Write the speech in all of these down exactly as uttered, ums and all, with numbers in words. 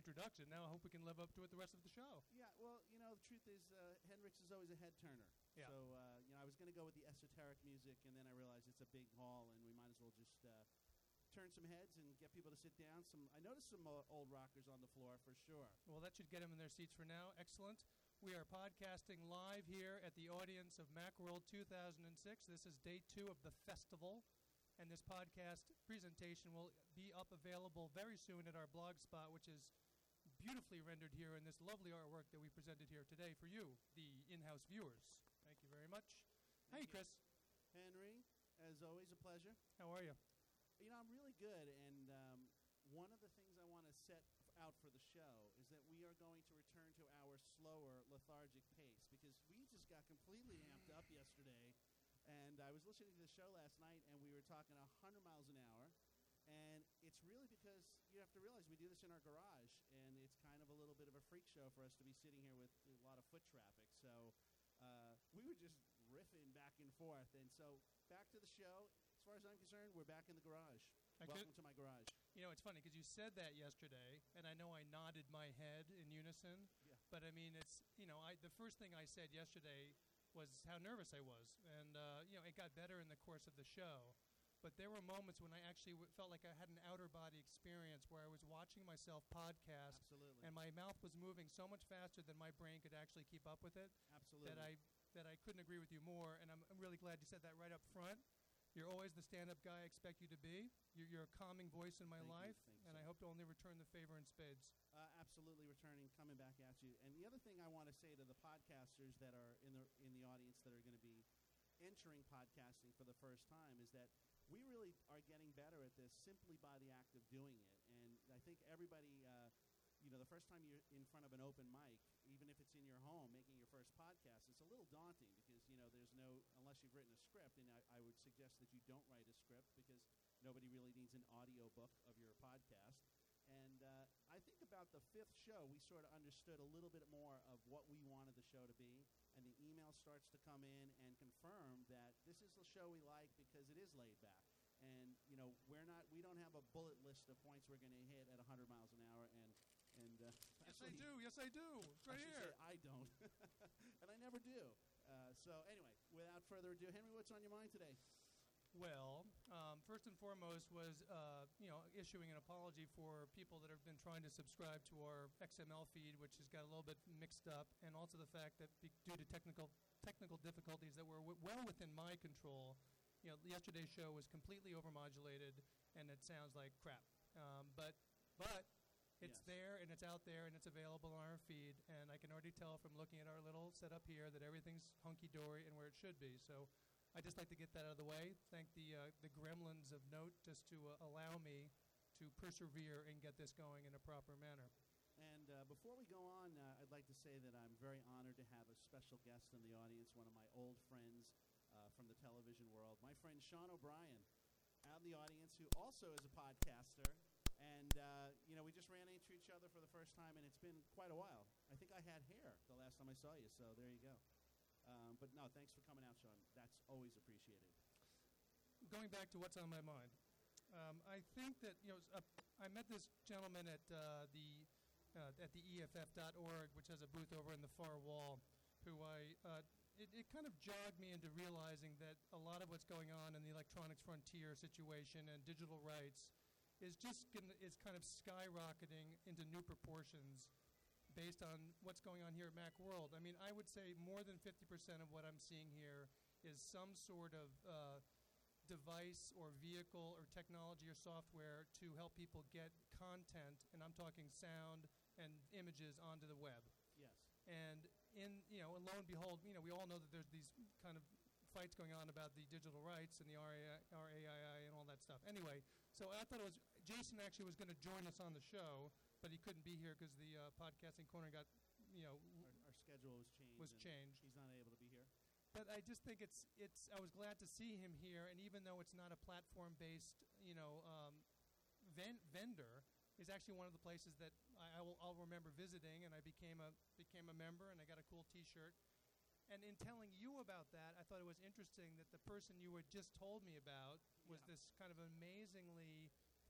introduction. Now I hope we can live up to it the rest of the show. Yeah, well, you know, the truth is, uh, Hendrix is always a head turner. Yeah. So, uh, you know, I was going to go with the esoteric music, and then I realized it's a big hall, and we might as well just uh, turn some heads and get people to sit down. Some, I noticed some uh, old rockers on the floor for sure. Well, that should get them in their seats for now. Excellent. We are podcasting live here at the audience of Macworld two thousand six. This is day two of the festival, and this podcast presentation will be up available very soon at our blog spot, which is beautifully rendered here in this lovely artwork that we presented here today for you, the in-house viewers. Thank you very much. Thank Hey, Chris. Henry, as always, a pleasure. How are you? You know, I'm really good, and um, one of the things I want to set out for the show is that we are going to return to our slower, lethargic pace, because we just got completely amped up yesterday, and I was listening to the show last night, and we were talking one hundred miles an hour, and it's really because you have to realize we do this in our garage, and it's kind of a little bit of a freak show for us to be sitting here with a lot of foot traffic, so uh, we were just riffing back and forth, and so back to the show. As far as I'm concerned, we're back in the garage. I Welcome could- to my garage. You know, it's funny because you said that yesterday, and I know I nodded my head in unison. Yeah. But I mean, it's you know, I the first thing I said yesterday was how nervous I was, and uh, you know, it got better in the course of the show. But there were moments when I actually w- felt like I had an outer body experience where I was watching myself podcast, Absolutely. and my mouth was moving so much faster than my brain could actually keep up with it. Absolutely. That I that I couldn't agree with you more, and I'm, I'm really glad you said that right up front. You're always the stand-up guy I expect you to be. You're, you're a calming voice in my Thank you. life, Thank and you. I hope to only return the favor in spades. Uh, absolutely returning, coming back at you. And the other thing I want to say to the podcasters that are in the in the audience that are going to be entering podcasting for the first time is that we really are getting better at this simply by the act of doing it. And I think everybody, uh, you know, the first time you're in front of an open mic, even if it's in your home, making your first podcast, it's a little daunting because, you know, there's no, unless you've written a script, and I, I would suggest that you don't write a script because nobody really needs an audio book of your podcast. And uh, I think about the fifth show, we sort of understood a little bit more of what we wanted the show to be, and the email starts to come in and confirm that this is the show we like because it is laid back. And, you know, we're not, we don't have a bullet list of points we're going to hit at one hundred miles an hour. And, and uh, Yes, I actually, do. Yes, I do. It's right I should here. say I don't. And I never do. Uh, so, anyway, without further ado, Henry, what's on your mind today? Well, um, first and foremost was, uh, you know, issuing an apology for people that have been trying to subscribe to our X M L feed, which has got a little bit mixed up, and also the fact that be- due to technical technical difficulties that were w- well within my control, you know, yesterday's show was completely overmodulated, and it sounds like crap. Um, but but it's Yes. there, and it's out there, and it's available on our feed, and I can already tell from looking at our little setup here that everything's hunky-dory and where it should be. So I'd just like to get that out of the way. Thank the uh, the gremlins of note just to uh, allow me to persevere and get this going in a proper manner. And uh, before we go on, uh, I'd like to say that I'm very honored to have a special guest in the audience, one of my old friends uh, from the television world, my friend Sean O'Brien, out in the audience, who also is a podcaster. And, uh, you know, we just ran into each other for the first time, and it's been quite a while. I think I had hair the last time I saw you, so there you go. Um, but, no, thanks for coming out, Sean. That's always appreciated. Going back to what's on my mind, um, I think that, you know, uh, I met this gentleman at uh, the uh, at the E F F dot org, which has a booth over in the far wall, who I uh, it, it kind of jogged me into realizing that a lot of what's going on in the electronics frontier situation and digital rights is just gonna, is kind of skyrocketing into new proportions based on what's going on here at Macworld. I mean, I would say more than fifty percent of what I'm seeing here is some sort of uh, device or vehicle or technology or software to help people get content, and I'm talking sound and images onto the web. Yes. And in, you know, and lo and behold, you know, we all know that there's these kind of fights going on about the digital rights and the R A I and all that stuff. Anyway, so I thought it was, Jason actually was going to join us on the show, but he couldn't be here because the uh, podcasting corner got, you know, Our, our schedule was changed. was and changed. He's not able to be here. But I just think it's, it's, I was glad to see him here, and even though it's not a platform-based, you know, um, ven- vendor, is actually one of the places that I, I will, I'll remember visiting, and I became a, became a member, and I got a cool T-shirt. And in telling you about that, I thought it was interesting that the person you had just told me about was Yeah. this kind of amazingly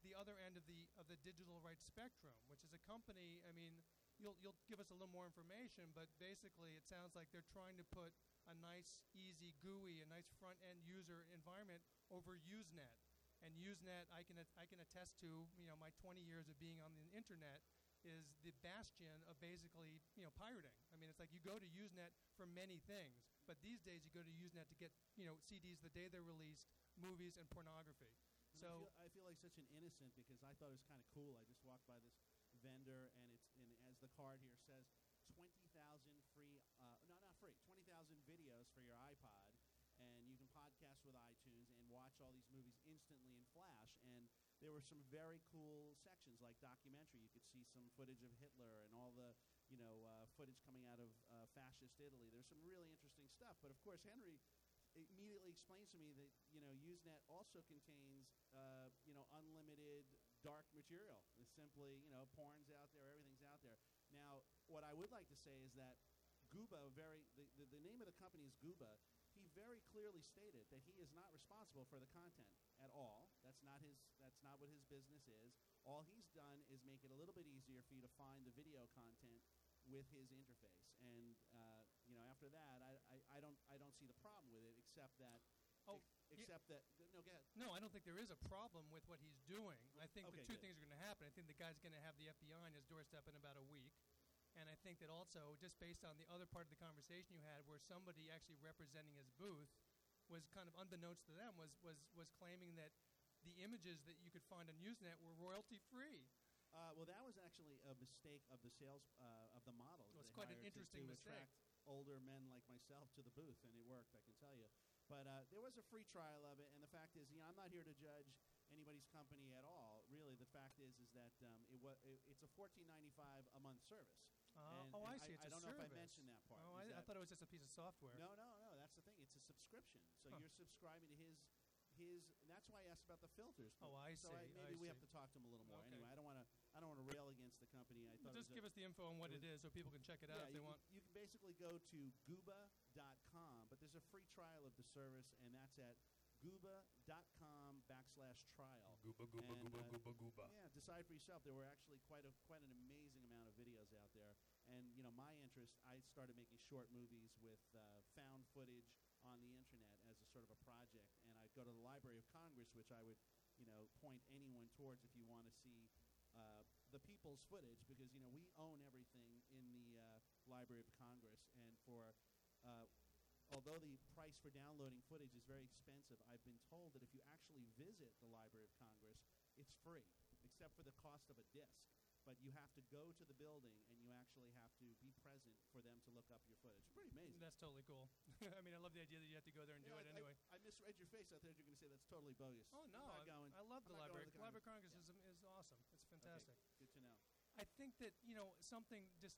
the other end of the of the digital rights spectrum, which is a company. I mean, you'll you'll give us a little more information, but basically, it sounds like they're trying to put a nice, easy G U I, a nice front end user environment over Usenet. And Usenet, I can I can attest to, you know, my twenty years of being on the internet is the bastion of basically, you know, pirating. I mean, it's like you go to Usenet for many things, but these days you go to Usenet to get, you know, C Ds the day they're released, movies and pornography. And So I feel, I feel like such an innocent because I thought it was kind of cool. I just walked by this vendor, and it's and as the card here says, twenty thousand free, uh, no, not free, twenty thousand videos for your iPod, and you can podcast with iTunes and watch all these movies instantly in Flash. And there were some very cool sections like documentary. You could see some footage of Hitler and all the, you know, uh, footage coming out of uh, fascist Italy. There's some really interesting stuff. But of course, Henry immediately explains to me that, you know, Usenet also contains, uh, you know, unlimited dark material. It's simply, you know, porn's out there, everything's out there. Now, what I would like to say is that Gooba, very the, the, the name of the company is Gooba. He very clearly stated that he is not responsible for the content at all. That's not his. That's not what his business is. All he's done is make it a little bit easier for you to find the video content with his interface. And uh, you know, after that, I, I, I don't I don't see the problem with it, except that. Oh, ex- except that. No, go ahead. no, I don't think there is a problem with what he's doing. I think Okay, the two good. things are going to happen. I think the guy's going to have the F B I on his doorstep in about a week. And I think that also, just based on the other part of the conversation you had, where somebody actually representing his booth was kind of unbeknownst to them, was, was, was claiming that the images that you could find on Usenet were royalty-free. Uh, well, that was actually a mistake of the sales uh, of the model. Well, it's they quite an hired to- interesting to mistake. attract older men like myself to the booth, and it worked, I can tell you. But uh, there was a free trial of it, and the fact is, you know, I'm not here to judge anybody's company at all. Really, the fact is, is that um, it wa- it, it's a fourteen ninety-five a month service. Uh, And- oh, and I see. It's I a don't service. know if I mentioned that part. Oh, I, Is I that- thought it was just a piece of software. No, no, no. That's the thing. It's a subscription. So Huh. you're subscribing to his his. And that's why I asked about the filters. Oh, I so see, I, I maybe we see. have to talk to him a little more. Okay. Anyway, I don't want to. I don't want to rail against the company. I Well, thought it just was give a, us the info on what it it is so people can check it out yeah, if they you, want. you can basically go to gooba dot com, but there's a free trial of the service, and that's at gooba dot com backslash trial. Gooba, gooba, And, gooba, uh, gooba, gooba. Yeah, decide for yourself. There were actually quite a quite an amazing amount of videos out there, and you know, my interest. I started making short movies with uh, found footage on the internet as a sort of a project, and I'd go to the Library of Congress, which I would, you know, point anyone towards if you want to see uh, the people's footage, because you know we own everything in the uh, Library of Congress, and for uh, although the price for downloading footage is very expensive, I've been told that if you actually visit the Library of Congress, it's free, except for the cost of a disc. But you have to go to the building, and you actually have to be present for them to look up your footage. Pretty amazing. That's totally cool. I mean, I love the idea that you have to go there and Yeah, do it I, anyway. I, I misread your face. I thought you were going to say that's totally bogus. Oh, no. I'm not I, going. I love I'm the not going library. to the Library of Congress. Congress is, is awesome. It's fantastic. Okay, good to know. I think that, you know, something just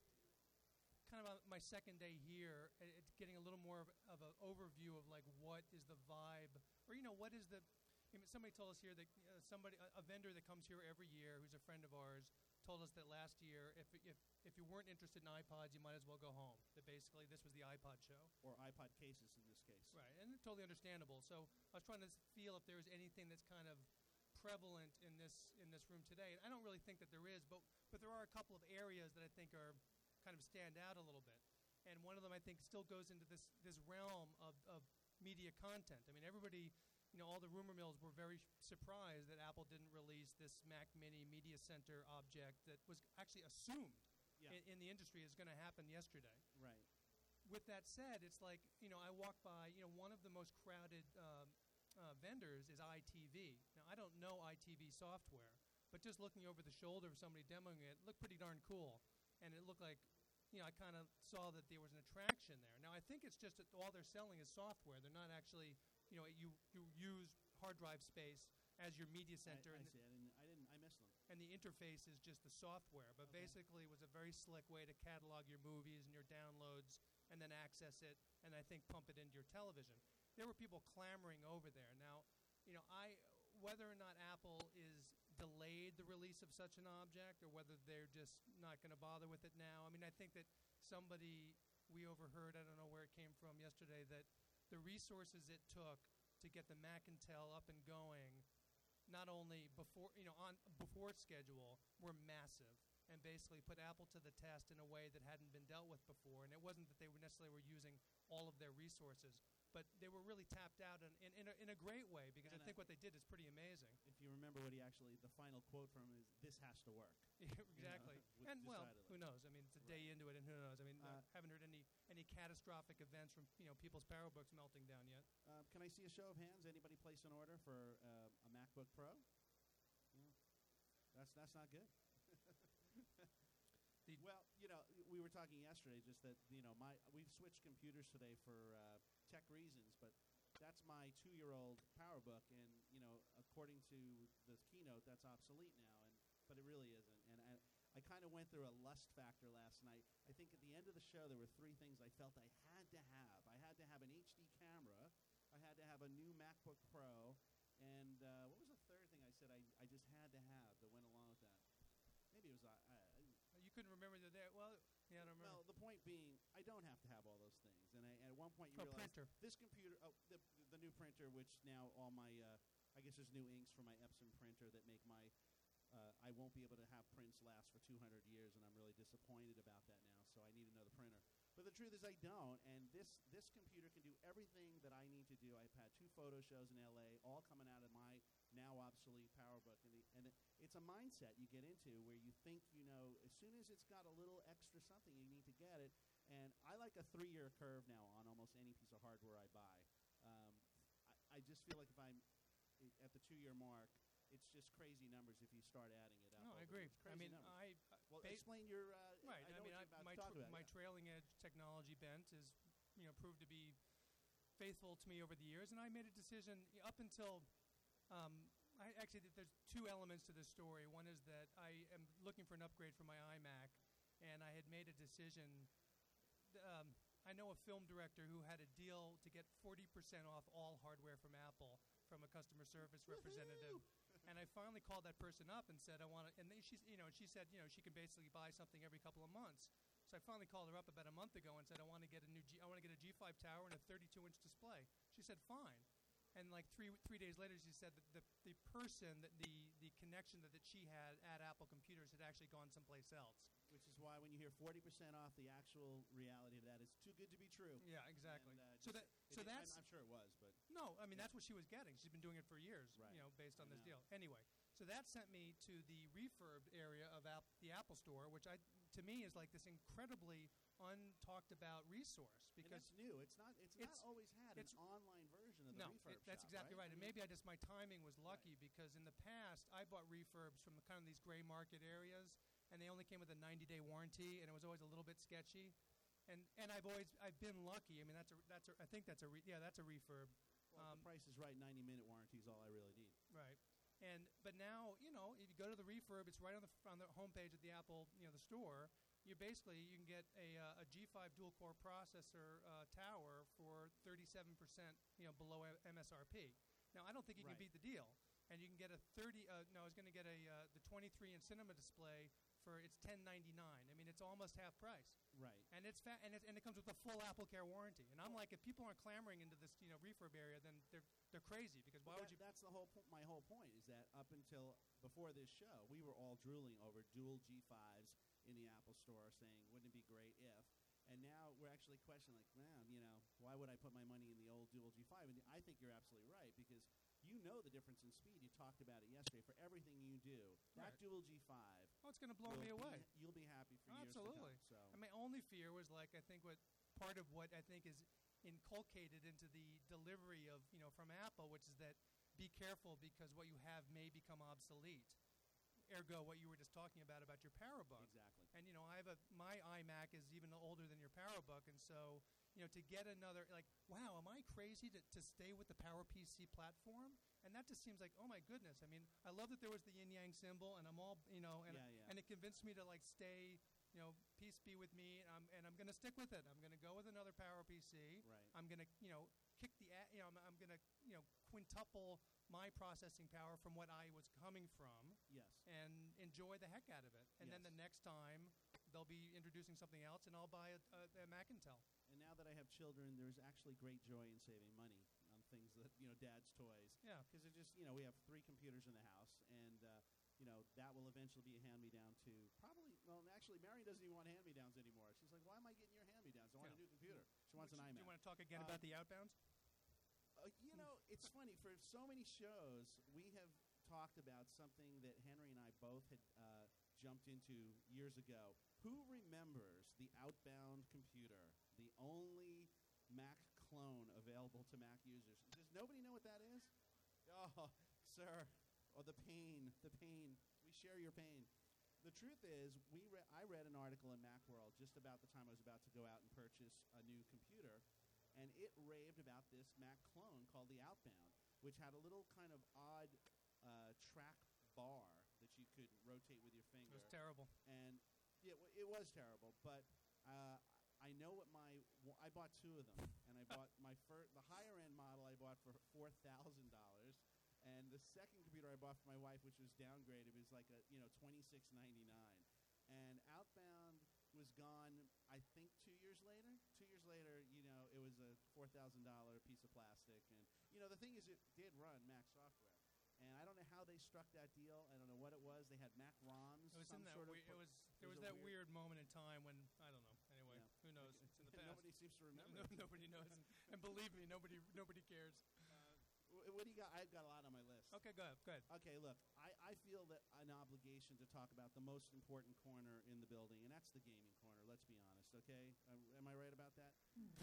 kind of on my second day here, i- it's getting a little more of, of an overview of like what is the vibe, or you know, what is the. I mean, somebody told us here that uh, somebody, a, a vendor that comes here every year, who's a friend of ours, told us that last year, if if if you weren't interested in iPods, you might as well go home. That basically this was the iPod show. Or iPod cases in this case. Right, and it's totally understandable. So I was trying to s- feel if there was anything that's kind of prevalent in this in this room today. And I don't really think that there is, but but there are a couple of areas that I think are kind of stand out a little bit. And one of them I think still goes into this this realm of, of media content. I mean, everybody, you know, all the rumor mills were very sh- surprised that Apple didn't release this Mac Mini Media Center object that was actually assumed Yeah. in, in the industry is going to happen yesterday. Right. With that said, it's like, you know, I walk by, you know, one of the most crowded um, uh, vendors is I T V. Now, I don't know I T V software, but just looking over the shoulder of somebody demoing it, it looked pretty darn cool. And it looked like, you know, I kind of saw that there was an attraction there. Now, I think it's just that all they're selling is software. They're not actually, you know, you, you use hard drive space as your media I, center. I and see. I didn't. I didn't. I missed them. and the interface is just the software. But Okay. basically, it was a very slick way to catalog your movies and your downloads, and then access it, and I think pump it into your television. There were people clamoring over there. Now, you know, I whether or not Apple is delayed the release of such an object, or whether they're just not going to bother with it now. I mean, I think that somebody we overheard, I don't know where it came from yesterday, that the resources it took to get the Macintel up and going not only before, you know, on before schedule, were massive and basically put Apple to the test in a way that hadn't been dealt with before. And it wasn't that they were necessarily were using all of their resources, but they were really tapped out in, in, in, a, in a great way, because And I think I- what they did is pretty amazing. If you remember what he actually, the final quote from him is, "This has to work." Exactly. with- And, well, decidedly. who knows? I mean, it's a day Right. into it, and who knows? I mean, I Uh, haven't heard any, any catastrophic events from, you know, people's PowerBooks melting down yet. Uh, can I see a show of hands? Anybody place an order for uh, a MacBook Pro? No? That's that's not good. The- well, you know, we were talking yesterday just that, you know, my we've switched computers today for uh, tech reasons, but that's my two-year-old PowerBook, and you know, according to the keynote, that's obsolete now, and but it really isn't. And I, I kind of went through a lust factor last night. I think at the end of the show, there were three things I felt I had to have. I had to have an H D camera. I had to have a new MacBook Pro, and uh, what was the third thing I said I, I just had to have that went along with that? Maybe it was I. I You couldn't remember the day. Well, yeah, I don't remember. well, the point being, I don't have to have all those things. And, I, and at one point, you Oh, realize printer. this computer, oh, the, the new printer, which now all my, uh, I guess there's new inks for my Epson printer that make my, uh, I won't be able to have prints last for two hundred years, and I'm really disappointed about that now. So I need another printer. But the truth is, I don't. And this this computer can do everything that I need to do. I've had two photo shows in L A, all coming out of my now obsolete PowerBook, and, the, and it, it's a mindset you get into where you think, you know, as soon as it's got a little extra something, you need to get it. And I like a three-year curve now on almost any piece of hardware I buy. Um, I, I just feel like if I'm i- at the two-year mark, it's just crazy numbers if you start adding it up. No, I over- agree. It's I crazy mean, numbers. I well, ba- explain your. Uh, right. I I, know mean, what I, you're about my to talk tra- about. my yeah. trailing edge technology bent is, you know, proved to be faithful to me over the years, and I made a decision up until. Um, I actually th- there's two elements to this story. One is that I am looking for an upgrade for my iMac, and I had made a decision. Um, I know a film director who had a deal to get forty percent off all hardware from Apple from a customer service representative. And I finally called that person up and said, I want to, and then she's, you know, and she said, you know, she can basically buy something every couple of months. So I finally called her up about a month ago and said, I want to get a new, G, I want to get a G five tower and a thirty-two inch display. She said, fine. And like three three days later, she said that the, the person, that the, the connection that, that she had at Apple Computers had actually gone someplace else. Which is why when you hear forty percent off, the actual reality of that is too good to be true. Yeah, exactly. And, uh, so just- that it so did- that's I'm, I'm sure it was, but no, I mean Yeah. that's what she was getting. She's been doing it for years, Right. you know, based on I this know. deal. Anyway, so that sent me to the refurbed area of app, the Apple Store, which I to me is like this incredibly untalked about resource and because that's new. It's not. It's, it's- not always had it's- an online version of the no, refurb it, that's shop, exactly right. I And mean, maybe I just my timing was lucky because in the past I bought refurbs from the, kind of these gray market areas, and they only came with a ninety day warranty, and it was always a little bit sketchy. And and I've always I've been lucky. I mean that's a that's a, I think that's a re, yeah that's a refurb. well, if um, the price is right. ninety minute warranty is all I really need. Right. And but now, you know, if you go to the refurb, it's right on the on the homepage of the Apple, you know, the store. You basically you can get a uh, a G five dual core processor uh, tower for thirty-seven percent, you know, below M S R P. Now, I don't think you Right. can beat the deal. And you can get a thirty. Uh, no, I was going to get a uh, the twenty-three inch cinema display for it's ten ninety-nine. I mean, it's almost half price. Right. And it's fa- and, it's, and it comes with a full Apple Care warranty. And I'm like, if people aren't clamoring into this, you know, refurb area, then they're they're crazy because why Well, would that- you? That's the whole. Po- my whole point is that up until before this show, we were all drooling over dual G fives in the Apple Store, saying, "Wouldn't it be great if?" And now we're actually questioning, like, man, you know, why would I put my money in the old dual G five? And I think you're absolutely right because you know the difference in speed. You talked about it yesterday. For everything you do, that Right. dual G five, Oh, it's going to blow will me be- away. you'll be happy for Absolutely. years to come. So. And my only fear was like I think what part of what I think is inculcated into the delivery of you know from Apple, which is that be careful because what you have may become obsolete. Ergo, what you were just talking about about your PowerBook. Exactly. And you know, I have a my iMac is even older than your PowerBook, and so you know to get another like, wow, am I crazy to, to stay with the PowerPC platform? And that just seems like, oh my goodness. I mean, I love that there was the yin yang symbol, and I'm all you know, and Yeah, yeah. and it convinced me to like stay. You know, peace be with me, and I'm and I'm going to stick with it. I'm going to go with another PowerPC. Right. I'm going to you know kick the a- you know I'm, I'm going to you know quintuple my processing power from what I was coming from. Yes. And enjoy the heck out of it. And then Yes. the next time they'll be introducing something else, and I'll buy a, a, a Macintel. And now that I have children, there's actually great joy in saving money on things that, you know, dad's toys. Yeah. because it just, you know, we have three computers in the house, and, uh, you know, that will eventually be a hand-me-down to probably, well, actually, Mary doesn't even want hand-me-downs anymore. She's like, why am I getting your hand-me-downs? I want Yeah. a new computer. She wants an Do iMac. you want to talk again Um, about the outbounds? Uh, you know, it's funny. For so many shows, we have talked about something that Henry and I both had uh, jumped into years ago. Who remembers the Outbound computer, the only Mac clone available to Mac users? Does nobody know what that is? Oh, sir. Oh, the pain, the pain. We share your pain. The truth is, we re- I read an article in Macworld just about the time I was about to go out and purchase a new computer, and it raved about this Mac clone called the Outbound, which had a little kind of odd uh, track bar that you could rotate with your finger. It was terrible. And yeah, w- it was terrible. But uh, I know what my w- I bought two of them, and I bought my first the higher end model I bought for four thousand dollars, and the second computer I bought for my wife, which was downgraded, was like a you know twenty six ninety nine, and Outbound was gone. I think two years later. Two years later, you know, it was a four thousand dollar piece of plastic, and you know the thing is, it did run Mac software. And I don't know how they struck that deal. I don't know what it was. They had Mac ROMs. It was some in that. sort of We- it pro- was. There it was, was a that weird- weird, moment in time when I don't know. Anyway, Yeah. who knows? It's in the past. Nobody seems to No, remember. no, nobody knows, and, and believe me, nobody nobody cares. Wh- What do you got? I've got a lot on my list. Okay, go ahead. Go ahead. Okay, look, I, I feel that an obligation to talk about the most important corner in the building, and that's the gaming corner. Let's be honest, okay? Um, am I right about that?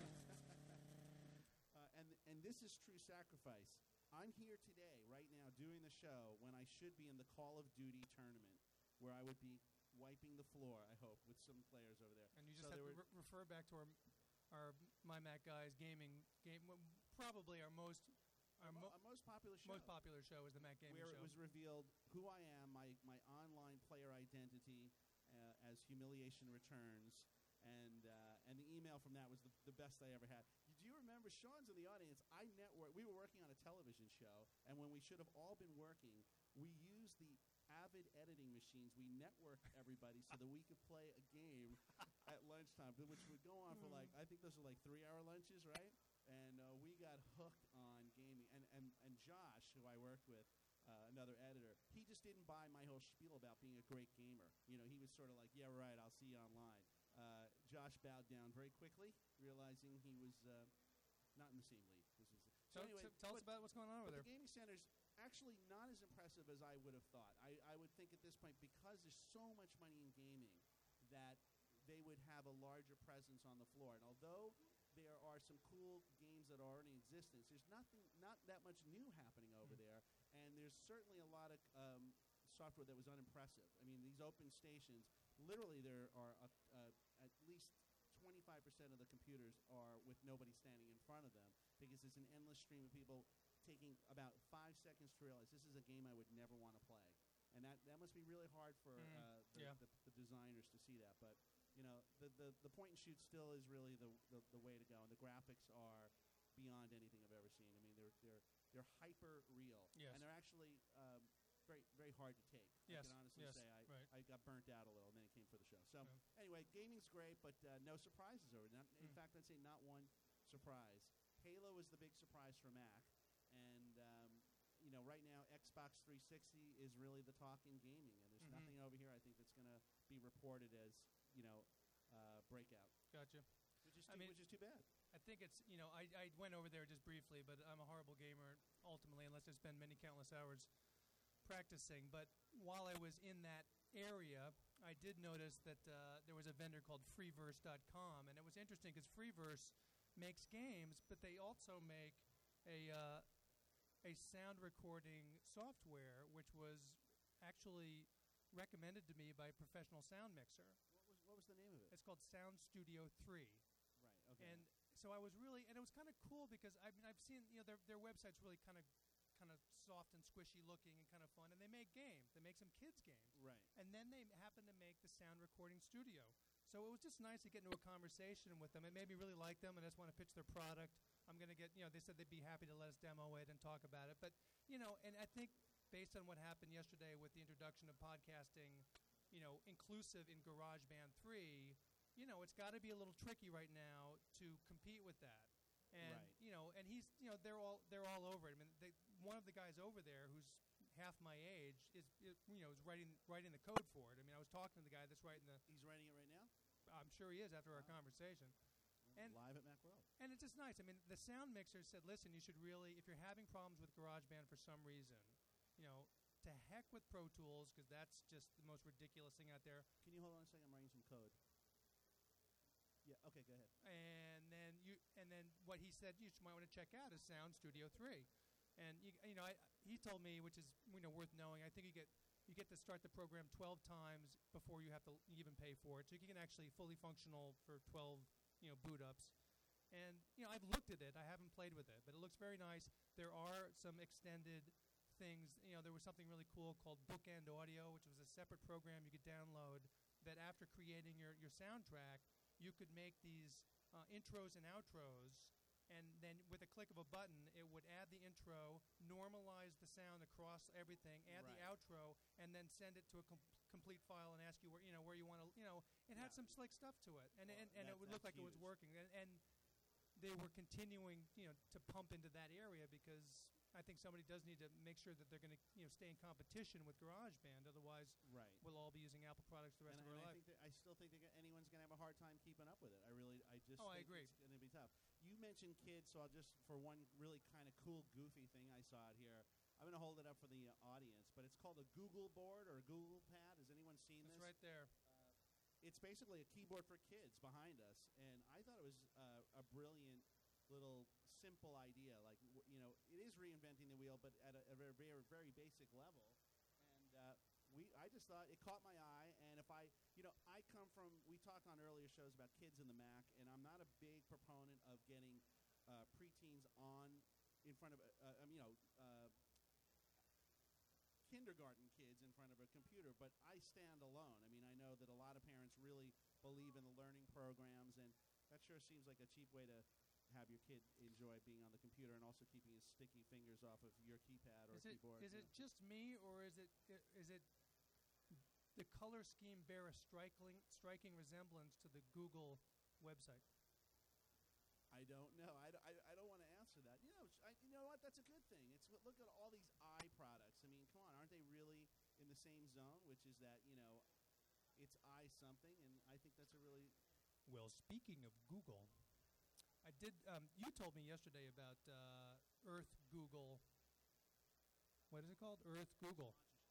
uh, and and this is true sacrifice. I'm here today, right now, doing the show when I should be in the Call of Duty tournament, where I would be wiping the floor, I hope, with some players over there. And you just So have there to were- re- refer back to our our My Mac Guys gaming game. w- Probably our most our mo- mo- a most popular show. most popular show is the Mac Gaming where Show. it was revealed who I am, my, my online player identity uh, as Humiliation Returns, and uh, and the email from that was the, the best I ever had. Do you remember, Sean's in the audience, I network, we were working on a television show, and when we should have all been working, we used the Avid editing machines. We networked everybody so that we could play a game at lunchtime, but which would go on for like, I think those were like three-hour lunches, right? And uh, we got hooked on gaming. And, and, and Josh, who I worked with, uh, another editor, he just didn't buy my whole spiel about being a great gamer. You know, he was sort of like, yeah, right, I'll see you online. Uh, Josh bowed down very quickly, realizing he was uh, not in the same league. This is so So, anyway, so tell us but- about what's going on over but there. the gaming center's actually not as impressive as I would have thought. I, I would think at this point, because there's so much money in gaming, that they would have a larger presence on the floor. And although there are some cool games that are already in existence, there's nothing, not that much new happening over there. And there's certainly a lot of um, software that was unimpressive. I mean, these open stations, literally there are a, uh, at least twenty-five percent of the computers are with nobody standing in front of them, because there's an endless stream of people taking about five seconds to realize this is a game I would never want to play. And that, that must be really hard for Mm, uh, the, yeah. the, the designers to see that. But, you know, the, the, the point and shoot still is really the, the, the way to go. And the graphics are beyond anything I've ever seen. I mean, they're, they're, they're hyper real. Yes. And they're actually um, very, very hard to take. Yes, I can honestly yes, say I, right. I got burnt out a little, and then it came for the show. So, Yeah. anyway, gaming's great, but uh, no surprises over it. Not, in Mm. fact, I'd say not one surprise. Halo is the big surprise for Mac. And, um, you know, right now, Xbox three sixty is really the talk in gaming. And there's Mhm. nothing over here, I think, that's going to be reported as, you know, uh, breakout. Gotcha. Which is, I too, mean- which is too bad. I think it's, you know, I, I went over there just briefly, but I'm a horrible gamer ultimately, unless I spend many countless hours practicing. But while I was in that area, I did notice that uh, there was a vendor called Freeverse dot com, and it was interesting because Freeverse makes games, but they also make a uh, a sound recording software, which was actually recommended to me by a professional sound mixer. What was, what was the name of it? It's called Sound Studio three. Right, okay. And so I was really, and it was kind of cool because I mean, I've seen, you know, their their website's really kind of kind of soft and squishy looking and kind of fun, and they make games. They make some kids games. right. And then they happen to make the sound recording studio. So it was just nice to get into a conversation with them. It made me really like them, and I just want to pitch their product. I'm going to get, you know, they said they'd be happy to let us demo it and talk about it. But, you know, and I think based on what happened yesterday with the introduction of podcasting, you know, inclusive in GarageBand three, you know, it's got to be a little tricky right now to compete with that. And Right. you know, and he's, you know, they're all they're all over it. I mean, they, one of the guys guys over there who's half my age is, is you know is writing writing the code for it. I mean, I was talking to the guy that's writing the. He's writing it right now. I'm sure he is after our Wow. conversation. And Live at Macworld. And it's just nice. I mean, the sound mixer said, listen, you should really, if you're having problems with GarageBand for some reason, you know, to heck with Pro Tools, because that's just the most ridiculous thing out there. Can you hold on a second? I'm writing some code. Yeah. Okay. Go ahead. And then you, and then what he said you might want to check out is Sound Studio three. And you, you know, I, he told me, which is you know worth knowing. I think you get you get to start the program twelve times before you have to even pay for it, so you can actually fully functional for twelve you know boot ups. And you know, I've looked at it. I haven't played with it, but it looks very nice. There are some extended things. You know, there was something really cool called Bookend Audio, which was a separate program you could download. That after creating your your soundtrack, you could make these uh, intros and outros. And then with a click of a button, it would add the intro, normalize the sound across everything, add the Right. outro, and then send it to a com- complete file and ask you where you know where you want to. You know, it had Yeah. some slick stuff to it, and Well, and, and it that- would look that's like it was huge. working. And, and they were continuing, you know, to pump into that area because I think somebody does need to make sure that they're going to, you know, stay in competition with GarageBand. Otherwise, Right. we'll all be using Apple products the rest And, of and our I life. think that I still think that anyone's going to have a hard time keeping up with it. I really, I just Oh, I think agree. it's going to be tough. You mentioned kids, so I'll just for one really kind of cool, goofy thing I saw it here. I'm going to hold it up for the uh, audience, but it's called a Google board or a Google pad. Has anyone seen It's this? right there. It's basically a keyboard for kids behind us, and I thought it was uh, a brilliant little simple idea. Like w- you know, it is reinventing the wheel, but at a, a very, very very basic level. And uh, we, I just thought it caught my eye. And if I, you know, I come from. We talked on earlier shows about kids in the Mac, and I'm not a big proponent of getting uh, preteens on in front of, a, uh, um, you know. Uh, kindergarten kids in front of a computer, but I stand alone. I mean, I know that a lot of parents really believe in the learning programs, and that sure seems like a cheap way to have your kid enjoy being on the computer and also keeping his sticky fingers off of your keypad or Is it keyboard. is you it know. just me, or is it i- is it the color scheme bear a striking striking resemblance to the Google website? I don't know. I, d- I- I don't want to answer that. You know, sh- I, you know what? That's a good thing. It's look at all these eye products. I mean, come on, aren't they really in the same zone? Which is that you know, it's eye something, and I think that's a really Well, speaking of Google, I did. Um, you told me yesterday about uh, Earth Google. What is it called? Earth Google.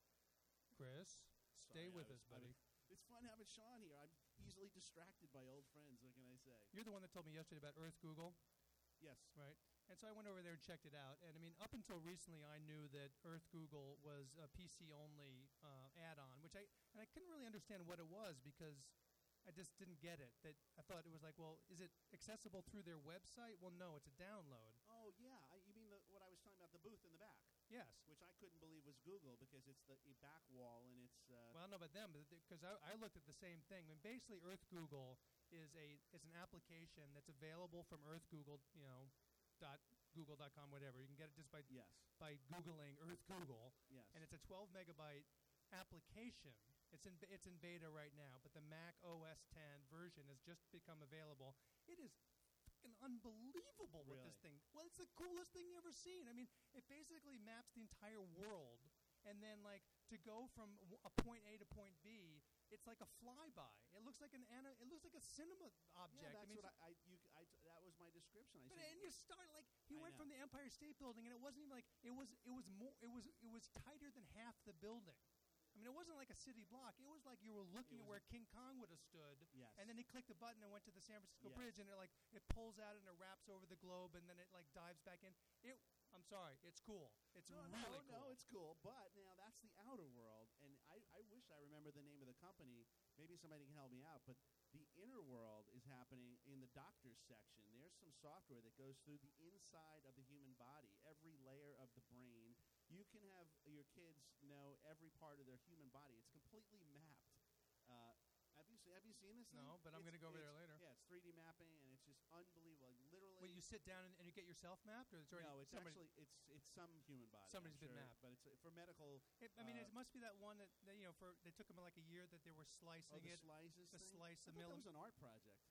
Chris, stay Sorry, with I us, was- I buddy. was- It's fun having Sean here. I'm easily distracted by old friends. What can I say? You're the one that told me yesterday about Earth Google, Yes. right? And so I went over there and checked it out. And I mean, up until recently, I knew that Earth Google was a P C-only uh, add-on, which I and I couldn't really understand what it was because I just didn't get it. That I thought it was like, well, is it accessible through their website? Well, no, it's a download. Oh yeah. I, you mean the, what I was talking about, the booth in the back, Yes. which I couldn't believe was Google because it's the a back wall and it's. Uh, Well, I don't know about them, but because I, I looked at the same thing. I mean, basically, Earth Google is a is an application that's available from Earth Google, you know, dot Google dot com, whatever. You can get it just by yes. by googling Earth Google, Yes. and it's a twelve megabyte application. It's in it's in beta right now, but the Mac O S ten version has just become available. It is fucking unbelievable what this Really? thing. Well, it's the coolest thing you ever seen. I mean, it basically maps the entire world, and then like to go from w- a point A to point B, it's like a flyby. It looks like an ana- it looks like a cinema object. Yeah, that's I mean, what I, I, you, I. That was my description. I but said, and you start like he I went know. from the Empire State Building, and it wasn't even like it was. It was more. It was. It was tighter than half the building. I mean, it wasn't like a city block. It was like you were looking It at was where King Kong would have stood. yes. And then he clicked a button and went to the San Francisco Yes. Bridge, and it like it pulls out and it wraps over the globe, and then it like dives back in. It. I'm sorry. It's cool. It's no, really no, cool. no, it's cool. But now that's the outer world, and I, I wish I remember the name of the company. Maybe somebody can help me out. But the inner world is happening in the doctor's section. There's some software that goes through the inside of the human body, every layer of the brain. You can have your kids know every part of their human body. It's completely mapped. Uh, have you seen, have you seen this thing? No, but I'm It's- gonna go over there it's- later. Yeah, it's three D mapping, and it's just unbelievable. Like, literally. Wait, you sit down and, and you get yourself mapped, or it's already no, it's somebody? actually it's it's some human body. Somebody's I'm been sure, mapped. but it's uh, for medical. It, I mean, uh, it must be that one that, that you know for they took them like a year that they were Oh, slicing the it. slices the thing? slice, I the thought that millim- was an art project.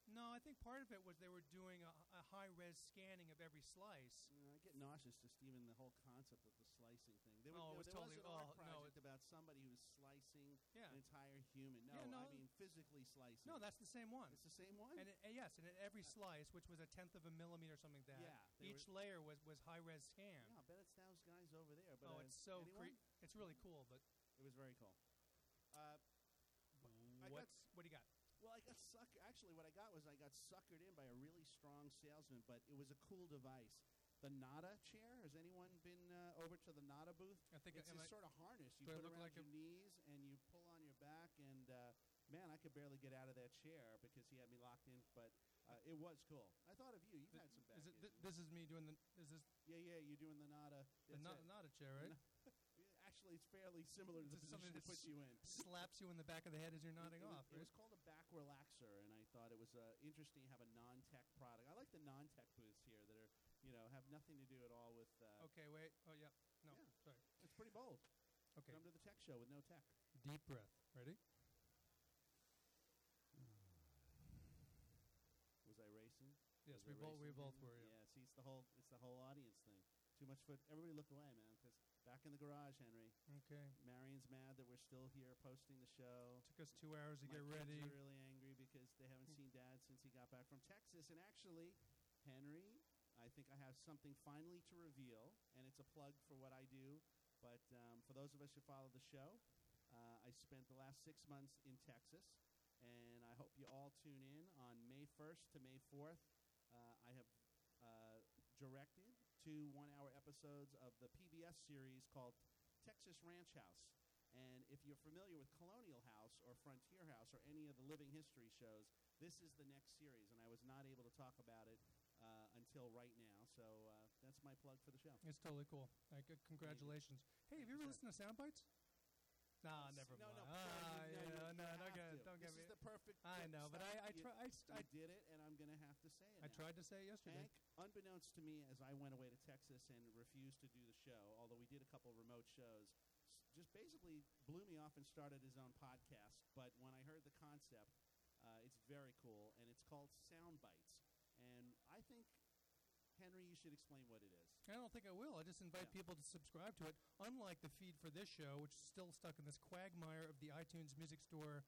No, I think part of it was they were doing a, a high-res scanning of every slice. Uh, I get nauseous just even the whole concept of the slicing thing. There, Oh, it was, was there totally- was an art oh, no, project it- about somebody who was slicing Yeah. an entire human. No, Yeah, no. I mean physically slicing. No, that's the same one. It's the same one? And it, uh, yes, and at every slice, which was a tenth of a millimeter or something like that, Yeah, they each were- layer was, was high-res scan. Yeah, I bet it's those guys over there. But Oh, uh, it's so anyone? cre- it's really cool. But It was very cool. Uh, I got what's what do you got? Well, I got sucker. Actually, what I got was I got suckered in by a really strong salesman, but it was a cool device. The Nada chair. Has anyone been uh, over to the Nada booth? I think It's am this I- sort of harness you do I put look around like your a- knees and you pull on your back. And uh, man, I could barely get out of that chair because he had me locked in. But uh, it was cool. I thought of you. You've Th- had some back is it, th- issues. this is me doing the. Is this Yeah, yeah. You're doing the Nada. the That's not, it. not a chair, right? Actually, it's fairly similar to the It's just something position to that put you in. Slaps you in the back of the head as you're nodding it, was, off, it right? was called a back relaxer, and I thought it was uh, interesting to have a non-tech product. I like the non-tech booths here that are, you know, have nothing to do at all with. Uh, Okay, wait. Oh, yeah. No, Yeah. sorry. It's pretty bold. Okay. Come to the tech show with no tech. Deep breath. Ready? Was I racing? Yes, Was we I both we racing both here? were. Yeah. Yeah. See, it's the whole it's the whole audience thing. Too much foot. Everybody look away, man. Because back in the garage, Henry. Okay. Marion's mad that we're still here posting the show. Took us two hours to My get kids ready. are really angry because they haven't seen Dad since he got back from Texas. And actually, Henry, I think I have something finally to reveal, and it's a plug for what I do. But um, for those of us who follow the show, uh, I spent the last six months in Texas, and I hope you all tune in on May first to May fourth. Uh, I have uh, directed two one-hour episodes of the P B S series called Texas Ranch House. And if you're familiar with Colonial House or Frontier House or any of the living history shows, this is the next series, and I was not able to talk about it uh, until right now. So uh, that's my plug for the show. It's totally cool. Uh, c- congratulations. Hey, have you ever Sure. listened to Soundbites? Nah, S- never no, mind. no, Ah, no, you- no, yeah, you- no, you don't have get, to. don't get This me. is the perfect. I good know, but stuff. I, I You- try. I, st- I I, did it, and I'm going to have to say it I now. tried to say it yesterday. Hank, unbeknownst to me, as I went away to Texas and refused to do the show, although we did a couple remote shows, s- just basically blew me off and started his own podcast. But when I heard the concept, uh, it's very cool, and it's called Soundbites. And I think, Henry, you should explain what it is. I don't think I will. I just invite Yeah. people to subscribe to it. Unlike the feed for this show, which is still stuck in this quagmire of the iTunes Music Store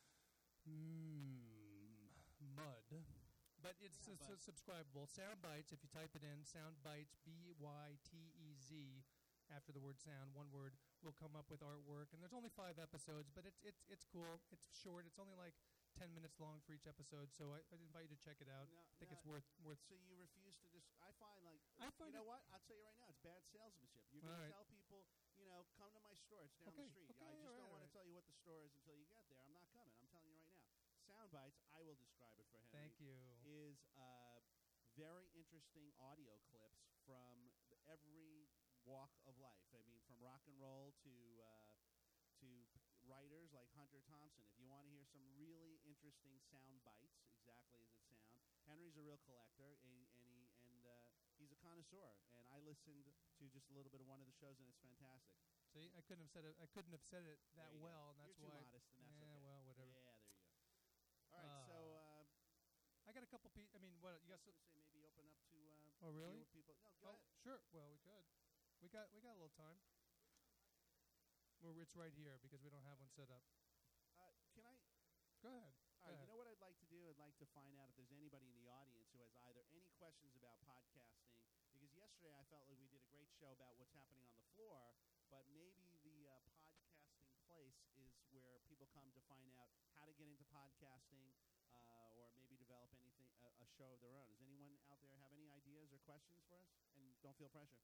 mm, mud. But it's Yeah, uh, but- su- subscribable. Soundbites, if you type it in, Soundbites, B Y T E Z, after the word sound, one word, will come up with artwork. And there's only five episodes, but it's it's it's cool. It's short. It's only like ten minutes long for each episode, so I, I invite you to check it out. Now- I think it's now- worth worth. So you refuse to just? I find like I find you know it- what? I'll tell you right now, it's bad salesmanship. You're All going right. to tell people, you know, come to my store. It's down Okay, the street. okay, I just all right, don't all want to right. tell you what the store is until you get there. I'm not coming. I'm telling you right now. Soundbites, I will describe it for Henry. Thank you. Is uh, very interesting audio clips from the, every walk of life. I mean, from rock and roll to uh, to writers like Hunter Thompson. If you want to hear some really interesting sound bites, exactly as it sounds, Henry's a real collector, and, and he and uh, he's a connoisseur. And I listened to just a little bit of one of the shows, and it's fantastic. See, I couldn't have said it. I couldn't have said it There that you go. well, and that's You're too why. modest, and that's yeah, okay. well, whatever. Yeah, there you go. All right, so uh, I got a couple. Pe- I mean, what you I got? was So, gonna say maybe open up to uh, oh, deal really? with people. No, go Oh, ahead. sure. Well, we could. We got. We got a little time. Well, it's right here because we don't have one set up. Uh, can I? Go ahead. All right, you know what I'd like to do? I'd like to find out if there's anybody in the audience who has either any questions about podcasting. Because yesterday I felt like we did a great show about what's happening on the floor, but maybe the uh, podcasting place is where people come to find out how to get into podcasting, uh, or maybe develop anything a, a show of their own. Does anyone out there have any ideas or questions for us? And don't feel pressure.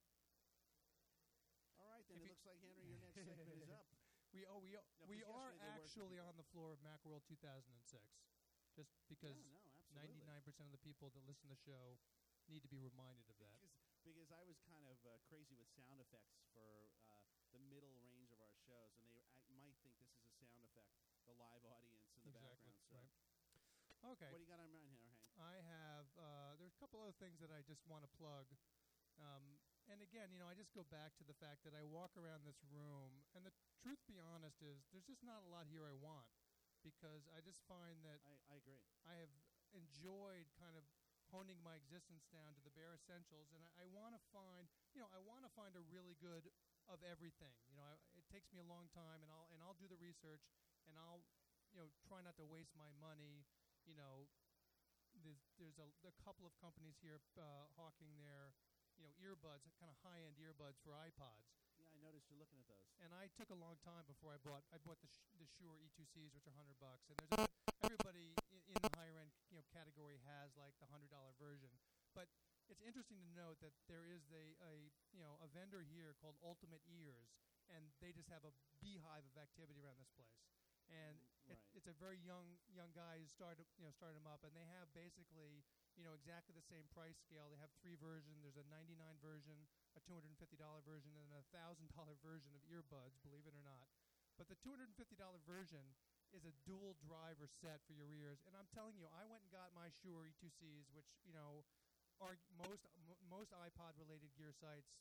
All right, then If it you- looks like Henry, your next segment is up. We oh we No, we 'cause are yesterday there were some actually people. on the floor of Macworld two thousand six, just because Yeah, no, absolutely. ninety-nine percent of the people that listen to the show need to be reminded of that. Because, because I was kind of uh, crazy with sound effects for uh, the middle range of our shows, and they I might think this is a sound effect, the live audience in the Exactly. background. So, Right. Okay. what do you got on your mind here, Hank? I have, uh, there's a couple other things that I just want to plug. Um, and again, you know, I just go back to the fact that I walk around this room, and the truth be honest is there's just not a lot here I want, because I just find that I, I agree. I have enjoyed kind of honing my existence down to the bare essentials, and I, I want to find, you know, I want to find a really good of everything. You know, I, it takes me a long time, and I'll and I'll do the research, and I'll, you know, try not to waste my money. You know, there's there's a, a couple of companies here uh, hawking their, you know, earbuds, kind of high-end earbuds for iPods. Yeah, I noticed you're looking at those. And I took a long time before I bought. I bought the Sh- the Shure E two Cs, which are hundred bucks. And there's a, everybody in, in the higher end, you know, category has like the hundred dollar version. But it's interesting to note that there is a, a you know a vendor here called Ultimate Ears, and they just have a beehive of activity around this place. And Mm, it, right. it's a very young young guy who started you know started them up, and they have basically you know exactly the same price scale. They have three versions. There's a ninety-nine version, a two hundred fifty dollar version, and a one thousand dollar version of earbuds, believe it or not. But the two hundred fifty dollar version is a dual driver set for your ears. And I'm telling you, I went and got my Shure E two Cs, which, you know, are most m- most iPod related gear sites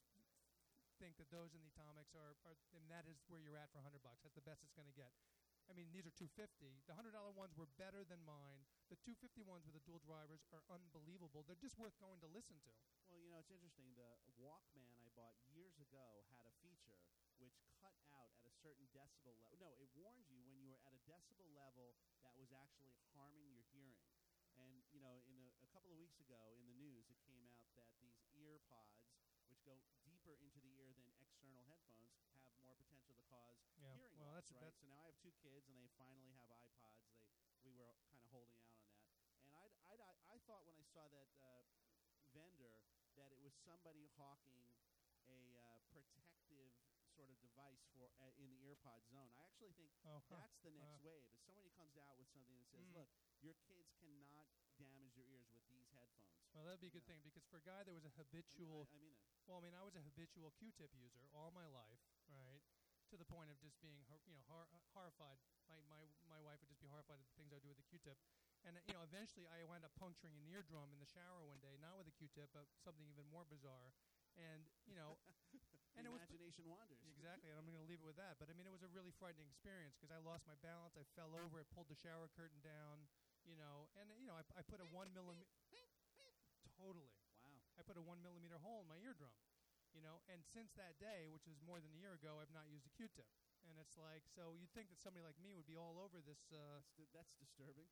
think that those in the atomics are, are and that is where you're at for one hundred bucks. That's the best it's going to get. I mean, these are two hundred fifty dollars. The one hundred dollar ones were better than mine. The two hundred fifty ones with the dual drivers are unbelievable. They're just worth going to listen to. Well, you know, it's interesting. The Walkman I bought years ago had a feature which cut out at a certain decibel level. No, it warned you when you were at a decibel level that was actually harming your hearing. And, you know, in a, a couple of weeks ago in the news, it came out that these ear pods, which go deeper into the ear than external headphones, have more potential to cause Yeah. hearing Well, loss, that's- right? that's- So now I have two kids, and they finally have iPods. They we were kind of holding out on that, and I I I thought when I saw that uh, vendor that it was somebody hawking a uh, protective sort of device for uh, in the earpod zone. I actually think Oh, huh. that's the next Uh. wave. If somebody comes out with something that says, Mm. "Look, your kids cannot damage their ears with these headphones." Well, that'd be a good Yeah. thing, because for a guy that was a I mean, habitual, I, I mean it. well, I mean, I was a habitual Q-tip user all my life, right? To the point of just being, hor- you know, hor- horrified. My, my my wife would just be horrified at the things I would do with the Q-tip. And, uh, you know, eventually I wound up puncturing an eardrum in the shower one day, not with a Q-tip, but something even more bizarre. And, you know, and The it was imagination wanders. exactly, and I'm going to leave it with that. But I mean, it was a really frightening experience because I lost my balance. I fell over. I pulled the shower curtain down. You know, and you know, I, I put a one millimeter. Totally, Wow. I put a one millimeter hole in my eardrum. You know, and since that day, which was more than a year ago, I've not used a Q-tip. And it's like, so you'd think that somebody like me would be all over this. Uh, That's, di- that's disturbing.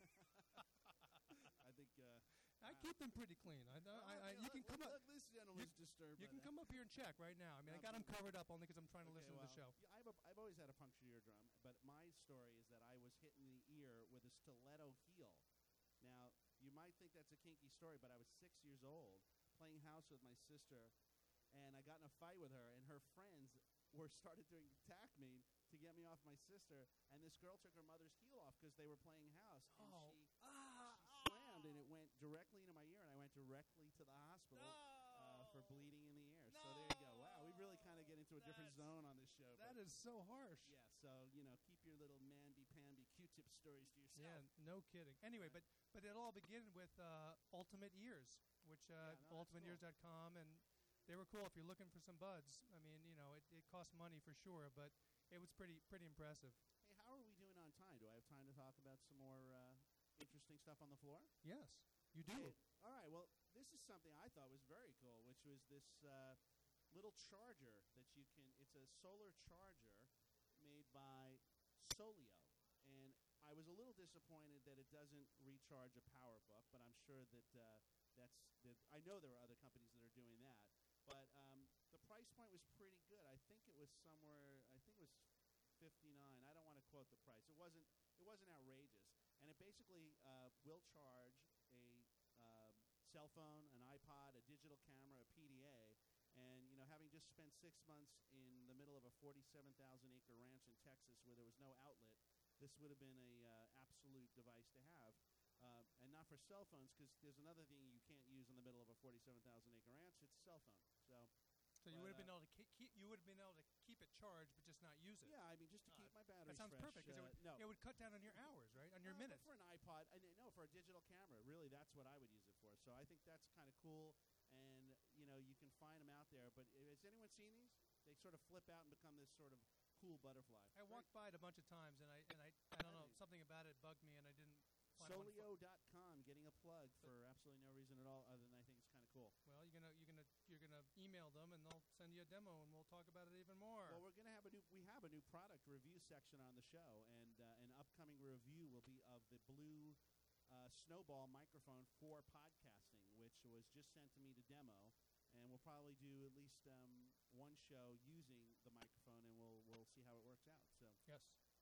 I think. Uh, I wow. keep them pretty clean. I, I, I, Okay, you look- can come look, up. look, this gentleman's disturbed. You by can that. come up here and check right now. I mean, I got them covered up only because I'm trying to Okay, listen well, to the show. yeah, I've, a, I've always had a punctured eardrum, but my story is that I was hit in the ear with a stiletto heel. Now, you might think that's a kinky story, but I was six years old playing house with my sister, and I got in a fight with her, and her friends were started to attack me to get me off my sister, and this girl took her mother's heel off because they were playing house, and Oh. she, Ah, she slammed, and it went directly into my ear, and I went directly to the hospital uh, for bleeding in the ear. So there you go. Wow, we really kind of get into a different That's- zone on this show. that but is so harsh. yeah, so you know, keep your little mamby-pamby Q-tip stories to yourself. Yeah, no kidding. Anyway, but but it all began with uh, Ultimate Ears, which uh, Yeah, no, that's ultimate ears cool. dot com, and they were cool if you're looking for some buds. I mean, you know, it, it cost money for sure, but it was pretty pretty impressive. Hey, how are we doing on time? Do I have time to talk about some more uh, interesting stuff on the floor? Yes, you do. Okay, all right. Well, this is something I thought was very cool, which was this uh, little charger that you can. It's a solar charger made by Solio, and I was a little disappointed that it doesn't recharge a PowerBook, but I'm sure that uh, that's. That I know there are other companies that are doing that, but um, the price point was pretty good. I think it was somewhere. I think it was fifty-nine. I don't want to quote the price. It wasn't. It wasn't outrageous, and it basically uh, will charge a uh, cell phone, an iPod, a digital camera, a P D A, and you know, having just spent six months in the middle of a forty-seven thousand acre ranch in Texas where there was no outlet, this would have been a uh, absolute device to have, uh, and not for cell phones because there's another thing you can't use in the middle of a forty-seven thousand acre ranch. It's cell phone. So. So you But, would have been uh, able to keep, keep you would have been able to keep it charged, but just not use it. Yeah, I mean, just to Uh, keep my batteries That sounds fresh. perfect because uh, it, would, no. it would cut down on your hours, right? On your Uh, but minutes. for an iPod. I mean, no, for a digital camera. Really, that's what I would use it for. So I think that's kind of cool, and you know, you can find them out there. But i- has anyone seen these? They sort of flip out and become this sort of cool butterfly. I Very- walked by it a bunch of times, and I and I I don't know, Heavy. something about it bugged me, and I didn't find them on Solio dot com, getting a plug for absolutely no reason at all, other than I think it's kind of cool. Well, you're gonna you're gonna you're gonna email them, and they'll send you a demo, and we'll talk about it even more. Well, we're gonna have a new we have a new product review section on the show, and uh, an upcoming review will be of the Blue uh, Snowball microphone for podcasting, which was just sent to me to demo, and we'll probably do at least um, one show using the microphone, and we'll we'll see how it works out. So Yes.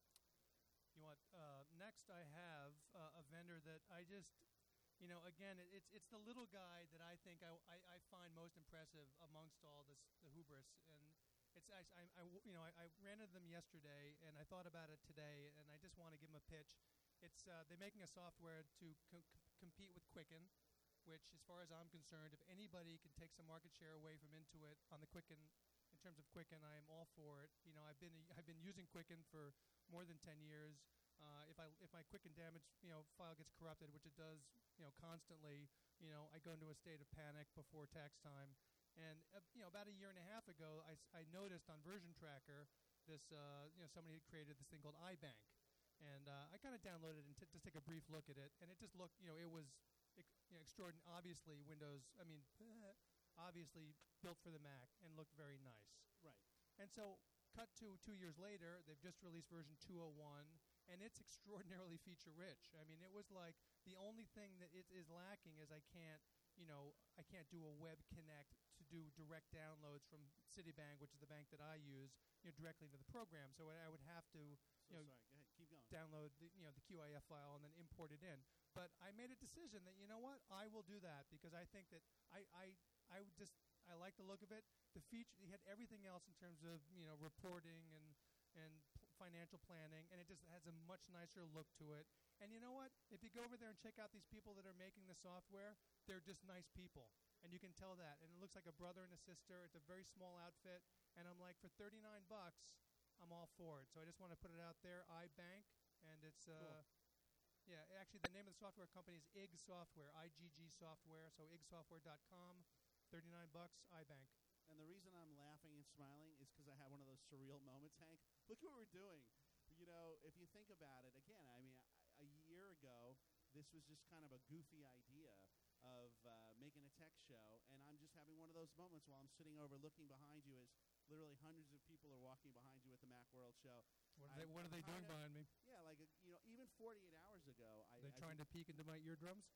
You want uh, next? I have uh, a vendor that I just, you know, again, it, it's it's the little guy that I think I, I, I find most impressive amongst all this the hubris, and it's actually I, I w- you know I, I ran into them yesterday, and I thought about it today, and I just want to give them a pitch. It's uh, they're making a software to co- c- compete with Quicken, which, as far as I'm concerned, if anybody can take some market share away from Intuit on the Quicken, in terms of Quicken, I am all for it. You know, I've been a, I've been using Quicken for more than ten years. Uh, if I if my Quicken damage you know file gets corrupted, which it does you know constantly, you know I go into a state of panic before tax time. And uh, you know about a year and a half ago, I, s- I noticed on Version Tracker this uh, you know somebody had created this thing called iBank, and uh, I kind of downloaded it and t- just take a brief look at it, and it just looked you know it was ex- you know, extraordinary. Obviously Windows, I mean, obviously built for the Mac and looked very nice. right. And so, cut to two years later, they've just released version two oh one, and it's extraordinarily feature-rich. I mean, it was like the only thing that it is lacking is I can't, you know, I can't do a web connect to do direct downloads from Citibank, which is the bank that I use, you know, directly into the program. So I would have to, So you know, sorry. Go ahead. Keep going. download the, you know the Q I F file and then import it in. But I made a decision that you know what I will do that because I think that I I I would just I like the look of it. The feature he had everything else in terms of you know reporting and and p- financial planning, and it just has a much nicer look to it. And you know what? If you go over there and check out these people that are making the software, they're just nice people, and you can tell that. And it looks like a brother and a sister. It's a very small outfit, and I'm like, for thirty-nine bucks, I'm all for it. So I just want to put it out there, iBank, and it's uh, Cool. yeah, actually the name of the software company is I G Software, I G G Software. So I G software dot com, thirty-nine bucks, iBank. And the reason I'm laughing and smiling is because I had one of those surreal moments, Hank. Look what we're doing. You know, if you think about it, again, I mean, a year ago, this was just kind of a goofy idea of uh, making a tech show, and I'm just having one of those moments while I'm sitting over looking behind you as literally hundreds of people are walking behind you at the Macworld show. What are I- they, what are they doing kinda- behind me? Yeah, like, a, you know, even forty-eight hours ago, I, They're I trying to peek into my eardrums?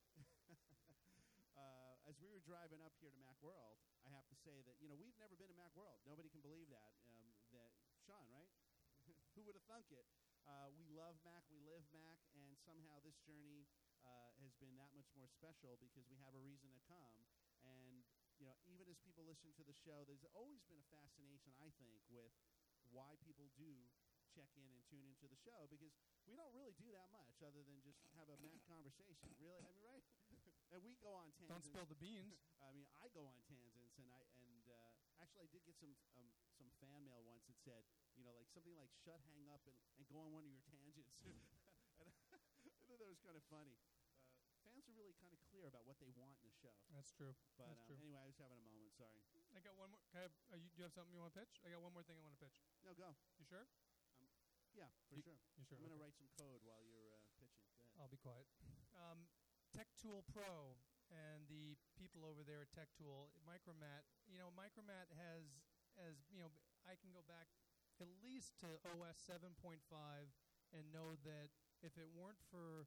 uh, as we were driving up here to Macworld, I have to say that, you know, we've never been to Macworld. Nobody can believe that. Um, that Sean, right? Who would have thunk it? Uh, we love Mac, we live Mac, and somehow this journey uh, has been that much more special because we have a reason to come. And, you know, even as people listen to the show, there's always been a fascination, I think, with why people do check in and tune into the show because we don't really do that much other than just have a Mac conversation. Really, I mean, right? And we go on tangents. Don't spill the beans. I mean, I go on tangents, and I and uh, actually I did get some um, some fan mail once that said, you know, like something like "shut, hang up, and, and go on one of your tangents." And I thought that was kind of funny. Uh, fans are really kind of clear about what they want in the show. That's true. But That's um, true. anyway, I was having a moment. Sorry. I got one more. Can I have, are you, do you have something you want to pitch? I got one more thing I want to pitch. No, go. You sure? Yeah, for You- sure. You sure? I'm going to Okay. write some code while you're uh, pitching. Go ahead. I'll be quiet. Um, Tech Tool Pro and the people over there at Tech Tool, Micromat. You know, Micromat has, as you know, I can go back at least to O S seven point five and know that if it weren't for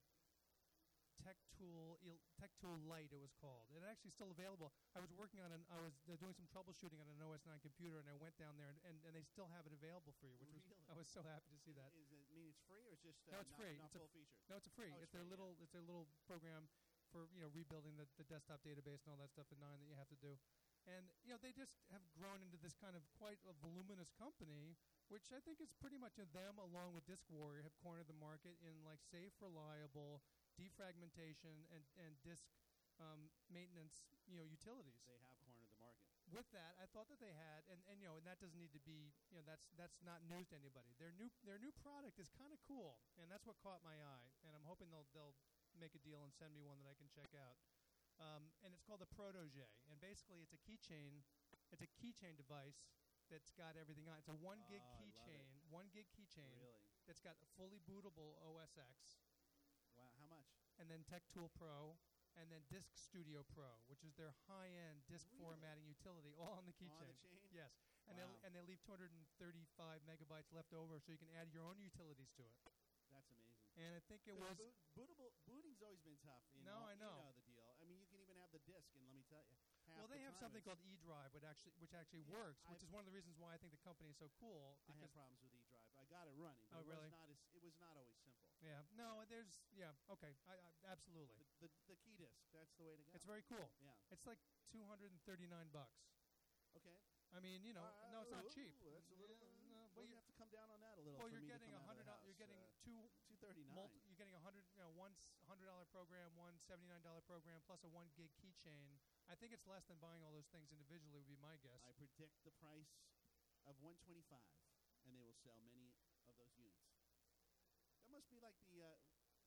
Tech Tool, Il- Tech Tool Lite, it was called. And it's actually still available. I was working on an, I was uh, doing some troubleshooting on an O S nine computer, and I went down there, and, and, and they still have it available for you, which was Really? I was so happy to see that. Is it mean it's free or it's just uh, No, it's not, free. not It's a full featured? No, it's a free. Oh, it's it's their free, little. It's their little program for you know rebuilding the, the desktop database and all that stuff in Nine that you have to do, and you know they just have grown into this kind of quite a voluminous company, which I think is pretty much of them along with Disk Warrior have cornered the market in like safe, reliable defragmentation and and disk um, maintenance you know utilities. They have cornered the market. With that, I thought that they had, and, and you know, and that doesn't need to be, you know, that's that's not news to anybody. Their new their new product is kind of cool, and that's what caught my eye. And I'm hoping they'll they'll make a deal and send me one that I can check out. Um, and it's called the Protege, and basically it's a keychain. It's a keychain device that's got everything on. It's a one gig Oh, I love it. keychain, one gig keychain Really? that's got a fully bootable O S X. Wow. How much? and then Tech Tool Pro, and then Disk Studio Pro, which is their high-end disk Really? formatting utility, all on the On the keychain. chain? Yes, and Wow. they and they leave two hundred thirty-five megabytes left over, so you can add your own utilities to it. That's amazing. And I think it But was boot, bootable, booting's always been tough. In No, all- I know. You know the deal. I mean, you can even have the disc, and let me tell you, half well, they the have time something it's- called eDrive, which actually which actually Yeah, works, which I've- is one of the reasons why I think the company is so cool. I Because had problems with eDrive. I got it running, but Oh, it really? was not as it was not always simple. yeah, no, there's yeah, okay, I, I absolutely. The, the the key disc, that's the way to go. It's very cool. Yeah. It's like two hundred thirty-nine bucks. Okay. I mean, you know, Uh, no, it's not ooh, cheap. That's a little. Yeah, no, well, but you you, have to come down on that a little. well, for you're me getting to a come out of hundred. the You're house. getting uh, two. two thirty nine. Multi, you're getting a hundred, you know, one hundred dollar program, one seventy-nine dollar program, plus a one gig keychain. I think it's less than buying all those things individually. Would be my guess. I predict the price of one twenty five, and they will sell many of those units. That must be like the. Uh,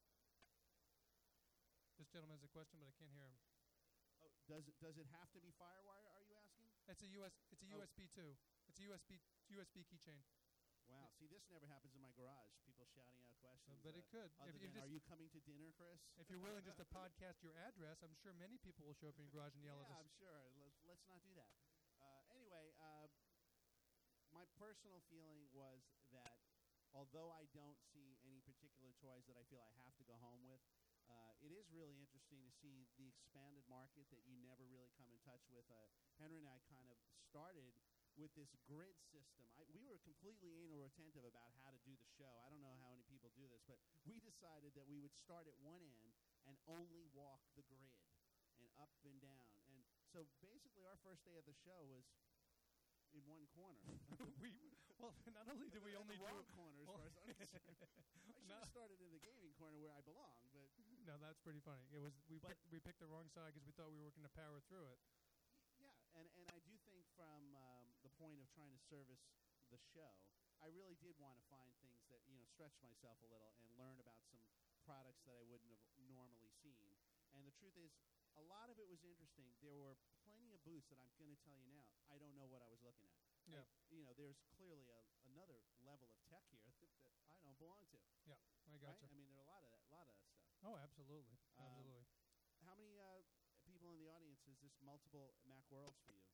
This gentleman has a question, but I can't hear him. oh, does it does it have to be FireWire? Are you asking? It's a U S. It's a Oh. U S B too. It's a U S B U S B keychain. Wow. See, this never happens in my garage. People shouting out questions. but it uh, could. Other If you than, just- are you coming to dinner, Chris? If you're willing just to podcast your address, I'm sure many people will show up in your garage and yell yeah, at us. I'm sure. Let's, let's not do that. Uh, anyway, uh, my personal feeling was that although I don't see any particular toys that I feel I have to go home with, uh, it is really interesting to see the expanded market that you never really come in touch with. Uh, Henry and I kind of started with this grid system. I, we were completely anal retentive about how to do the show. I don't know how many people do this, but we decided that we would start at one end and only walk the grid and up and down. And so basically our first day of the show was in one corner. we well, not only did we In only the do wrong corner as well- far as I'm concerned. I should No. have started in the gaming corner where I belong, but no, that's pretty funny. It was we But- picked, we picked the wrong side because we thought we were going to power through it. yeah, and, and I do think from um, the point of trying to service the show, I really did want to find things that, you know, stretch myself a little and learn about some products that I wouldn't have normally seen. And the truth is, a lot of it was interesting. There were plenty of booths that I'm going to tell you now, I don't know what I was looking at. Yeah. I- you know, there's clearly a, another level of tech here that, that I don't belong to. Yeah, I Right? gotcha. I mean, there are a lot of that, lot of that stuff. Oh, absolutely, Um, absolutely. How many uh, people in the audience is this multiple Mac Worlds for you?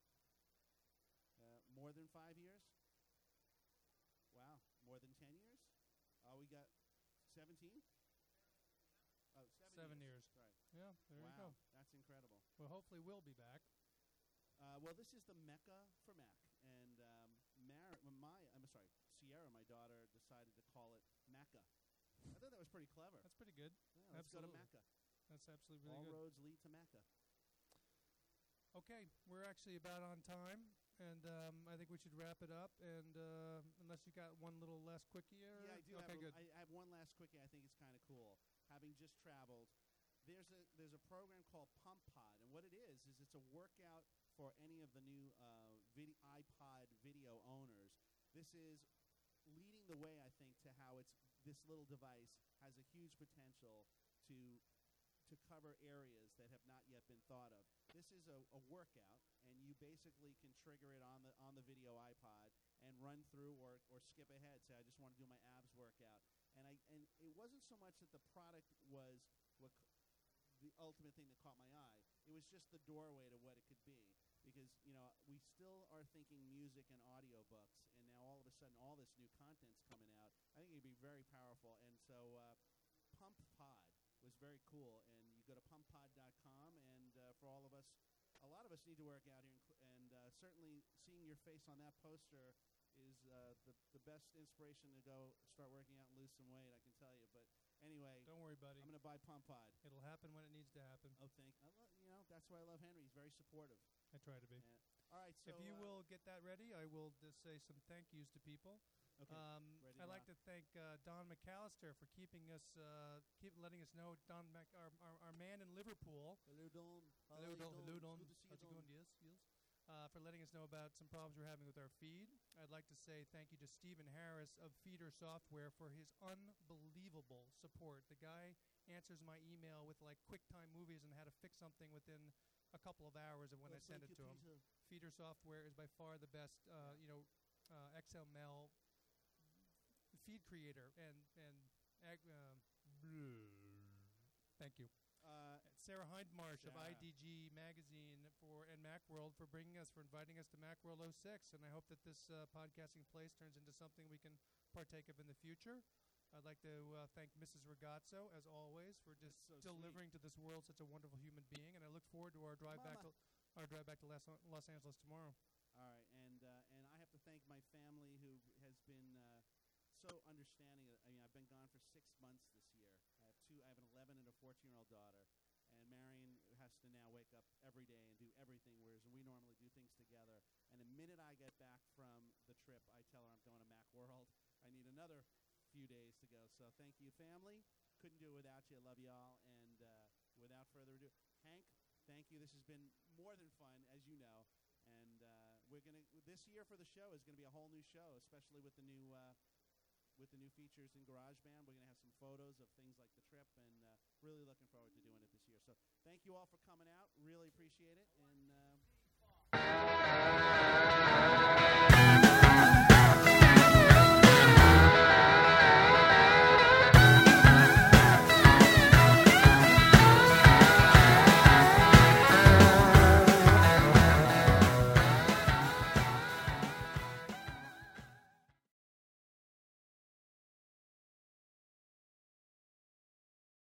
Uh, more than five years? Wow. More than ten years? Oh, we got seventeen? Oh, seven, Seven years. Right. Yeah, there wow. you go. That's incredible. Well, hopefully we'll be back. Uh, well, this is the Mecca for Mac. And um, Mar- my, I'm sorry, Sierra, my daughter, decided to call it Mecca. I thought that was pretty clever. That's pretty good. Yeah, let's go to absolutely. Mecca. That's absolutely All really good. roads lead to Mecca. Okay, we're actually about on time, and um, I think we should wrap it up. And uh, unless you got one little last quickie, or Yeah, I do. Okay, have a, good. I, I have one last quickie. I think it's kind of cool. Having just traveled, there's a there's a program called Pump Pod, and what it is is it's a workout for any of the new uh, vid- iPod video owners. This is leading the way, I think, to how it's this little device has a huge potential to to cover areas that have not yet been thought of. This is a, a workout, and you basically can trigger it on the on the video iPod and run through or, or skip ahead. Say, I just want to do my abs workout. And I and it wasn't so much that the product was what c- the ultimate thing that caught my eye. It was just the doorway to what it could be. Because, you know, we still are thinking music and audiobooks, and now all of a sudden all this new content's coming out. I think it'd be very powerful. And so uh, Pump Pod was very cool. And you go to pump pod dot com, and uh, for all of us, a lot of us need to work out here. And uh, certainly seeing your face on that poster is uh, the, the best inspiration to go start working out and lose some weight, I can tell you. But anyway, Don't worry, buddy. I'm going to buy Pump Pod. It'll happen when it needs to happen. Oh, thank I lo- you know, that's why I love Henry. He's very supportive. I try to be. And, all right, so if you uh, will get that ready, I will just say some thank yous to people. okay. Um, ready I'd to like to thank uh, Don McAllister for keeping us, uh, keep letting us know. Don, Mac, our, our, our man in Liverpool. Hello, Don. How Hello, are you Don. Hello, doing? Don. Good to see you, How's it Don. going? Yes, yes. Uh, for letting us know about some problems we're having with our feed. I'd like to say thank you to Stephen Harris of Feeder Software for his unbelievable support. The guy answers my email with like QuickTime movies and how to fix something within a couple of hours of when Oh, I send thank it you, to him. Peter. Feeder Software is by far the best, uh, you know, uh, X M L feed creator and and ag- uh, Thank you. Uh, Sarah Hindmarsh of Sarah. I D G Magazine for and Macworld for bringing us, for inviting us to Macworld oh six. And I hope that this uh, podcasting place turns into something we can partake of in the future. I'd like to uh, thank Missus Ragazzo, as always, for just That's so delivering to this world such a wonderful human being. And I look forward to our drive back to Mama. our drive back to Los, Los Angeles tomorrow. All right, and uh, and I have to thank my family who has been uh, so understanding. I mean, I've been gone for six months this year. I have two. I have an eleven and a fourteen-year-old daughter, and Marion has to now wake up every day and do everything, whereas we normally do things together. And the minute I get back from the trip, I tell her I'm going to Macworld. I need another few days to go. So thank you, family. Couldn't do it without you. I love you all. And uh, without further ado, Hank, thank you. This has been more than fun, as you know. And uh, we're gonna this year for the show is gonna be a whole new show, especially with the new uh, with the new features in GarageBand. We're gonna have some photos of things like the trip, and uh, really looking forward to doing it this year. So thank you all for coming out. Really appreciate it. And uh,